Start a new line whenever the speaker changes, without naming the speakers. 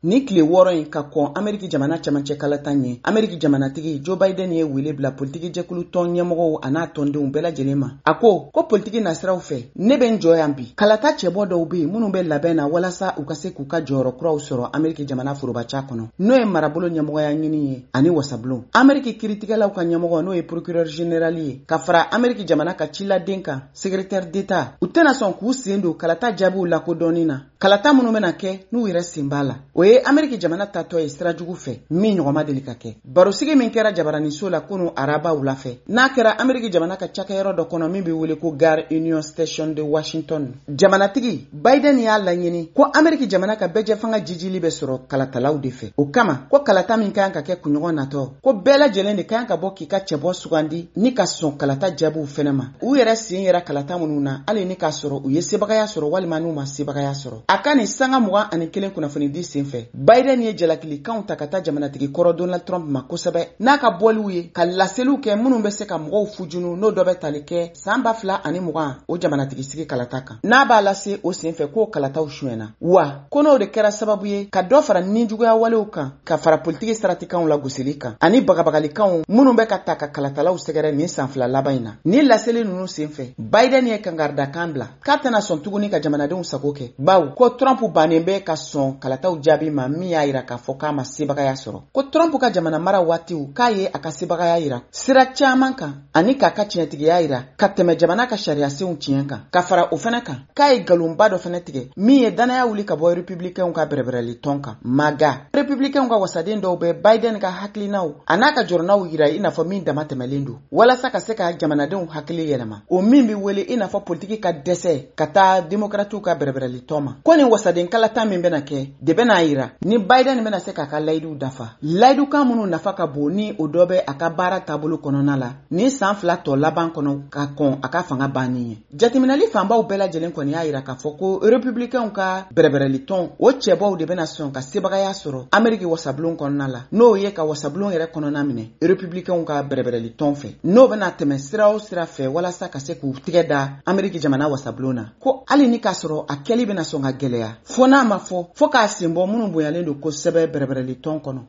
Ni tile wɔɔrɔ in ka kɔn Ameriki jamana cɛmancɛ kalata ɲɛ, Ameriki jamanatigi Joe Biden ye wele bila politiki jɛkulu tɔn ɲɛmɔgɔw a n'a tɔndenw bɛɛ lajɛlen ma. A ko politiki nasiraw fɛ ne bɛ n jɔ yan bi. Kalata cɛbɔ dɔw bɛ yen minnu bɛ labɛn na walasa u ka se k'u ka jɔyɔrɔ kuraw sɔrɔ Ameriki jamana forobaca kɔnɔ. N'o ye marabolo ɲɛmɔgɔya ɲini ye ani wasabulon. Ameriki kiritigɛlaw ka ɲɛmɔgɔ n'o ye procureur général ye ka fara Ameriki jamana ka ciladen kan secrétaire d'état. U tɛna sɔn k'u sen don kalata jaabiw lakodɔnni na. Kalata minnu bɛna kɛ n'u yɛrɛ sen b'a la. O ye Ameriki jamana tatɔ ye sira jugu fɛ min ɲɔgɔnma deli ka kɛ. Barosigi min kɛra jabaraniso la kunu araba wula fɛ. N'a kɛra Ameriki jamana ka cakɛyɔrɔ dɔ kɔnɔ min bɛ wele ko Gare Union Station de Washington. Jamanatigi Biden y'a laɲini ko Ameriki jamana ka bɛjɛ fanga jijili bɛ sɔrɔ kalatalaw de fɛ. O kama ko kalata min kan ka kɛ kunɲɔgɔn natɔ ko bɛɛ lajɛlen de kan ka bɔ k'i ka cɛbɔ sugandi ni ka sɔn kalata jaabiw fɛnɛ ma. U yɛrɛ sen yɛrɛ kalata minnu na hali ni ka sɔrɔ u ye sebagaya sɔrɔ walima n'u ma sebagaya sɔrɔ. A ka nin sanga 21 kunnafoni di sen fɛ. Biden ye jalakilikanw ta ka taa jamanatigi kɔrɔ Donald Trump ma kosɛbɛ n'a ka bɔliw ye ka laseliw kɛ minnu bɛ se ka mɔgɔw fujunu n'o dɔ bɛ tali kɛ san 2020 o jamanatigi sigi kalata kan. N'a b'a lase o sen fɛ k'o kalataw suɲɛna wa ko n'o de kɛra sababu ye ka dɔ fara ninjuguya walew kan ka fara politiki saratikanw la gosili kan ani bagabagalikanw minnu bɛ ka ta ka kalatalaw sɛgɛrɛ nin san 2 laban in na. Ni laseli ninnu sen fɛ Biden ye kangaridakan bila k'a tɛna sɔn tuguni ka jamanadenw sago kɛ bawo ko Trump bannen bɛ ka sɔn kalataw jaabi ma min y'a yira k'a fɔ k'a ma sebagaya sɔrɔ. Ko Trump ka jamana mara waatiw k'a ye a ka sebagaya yira sira caman kan ani k'a ka tiɲɛtigiya yira ka tɛmɛ jamana ka sariyasenw tiɲɛ kan ka fara o fana kan k'a ye galonba dɔ fana tigɛ min ye danaya wuli ka bɔ républicainw ka bɛrɛbɛrɛli tɔn kan. Maga républicainw ka wasaden dɔw bɛ Biden ka hakilinaw a n'a ka jɔrɔnaw yira i n'a fɔ min dama tɛmɛlen don walasa ka se ka jamanadenw hakili yɛlɛma o min bɛ wele i n'a fɔ politiki ka dɛsɛ ka taa démocratew ka bɛrɛbɛrɛli tɔn ma. Ko nin wasaden kalata min bɛna kɛ de bɛna yira ni Biden bɛna se k'a ka layiduw dafa. Layidukan minnu nafa ka bon ni o dɔ bɛ a ka baara taabolo kɔnɔna la ni san 2 tɔ laban kɔnɔ ka kɔn a ka fanga banni ye. Jateminɛli fanbaw bɛɛ lajɛlen kɔni y'a yira k'a fɔ ko républicainw ka bɛrɛbɛrɛli tɔn o cɛbɔw de bɛna sɔn ka sebagaya sɔrɔ Ameriki wasabulon kɔnɔna la n'o ye ka wasabulon yɛrɛ kɔnɔna minɛ républicainw ka bɛrɛbɛrɛli tɔn fɛ n'o bɛna tɛmɛ sira o sira fɛ walasa ka se k'u tigɛ da Ameriki jamana wasabulon na ko hali ni k'a sɔrɔ a kɛli bɛna sɔn ka gɛlɛya fo n'a ma fɔ fo k'a senbɔ minnu bonyalen don kosɛbɛ bɛrɛbɛrɛli tɔn kɔnɔ